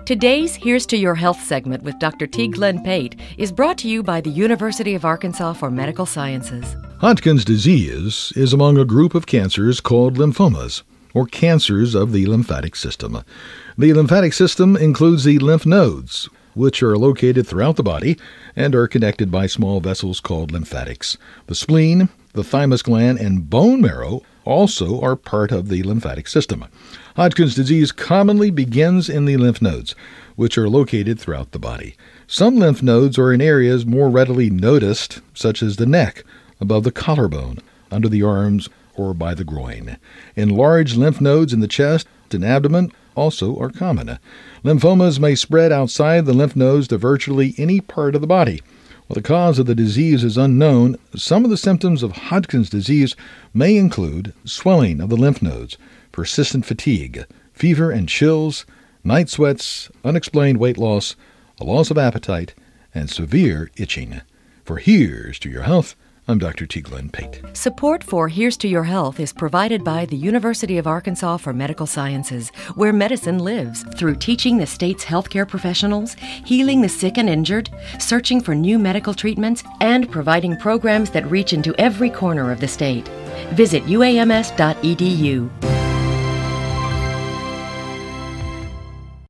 Today's Here's to Your Health segment with Dr. T. Glenn Pate is brought to you by the University of Arkansas for Medical Sciences. Hodgkin's disease is among a group of cancers called lymphomas, or cancers of the lymphatic system. The lymphatic system includes the lymph nodes, which are located throughout the body and are connected by small vessels called lymphatics. The spleen, the thymus gland, and bone marrow also are part of the lymphatic system. Hodgkin's disease commonly begins in the lymph nodes, which are located throughout the body. Some lymph nodes are in areas more readily noticed, such as the neck, above the collarbone, under the arms, or by the groin. Enlarged lymph nodes in the chest and abdomen also are common. Lymphomas may spread outside the lymph nodes to virtually any part of the body. While the cause of the disease is unknown, some of the symptoms of Hodgkin's disease may include swelling of the lymph nodes, persistent fatigue, fever and chills, night sweats, unexplained weight loss, a loss of appetite, and severe itching. For Here's to Your Health, I'm Dr. T. Glenn Pate. Support for Here's to Your Health is provided by the University of Arkansas for Medical Sciences, where medicine lives, through teaching the state's healthcare professionals, healing the sick and injured, searching for new medical treatments, and providing programs that reach into every corner of the state. Visit uams.edu.